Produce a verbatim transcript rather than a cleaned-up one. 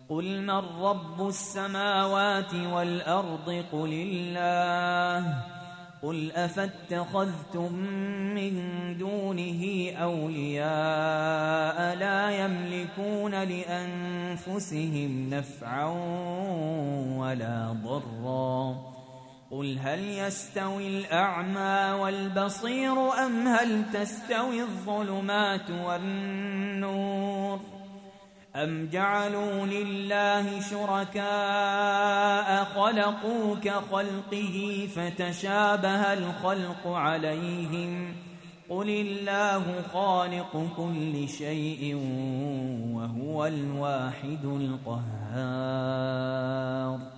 قل من رب السماوات والأرض قل الله قل أفاتخذتم من دونه أولياء لا يملكون لأنفسهم نفعا ولا ضرا قل هل يستوي الأعمى والبصير أم هل تستوي الظلمات والنور أم جعلوا لله شركاء خلقوا كخلقه فتشابه الخلق عليهم قل الله خالق كل شيء وهو الواحد القهار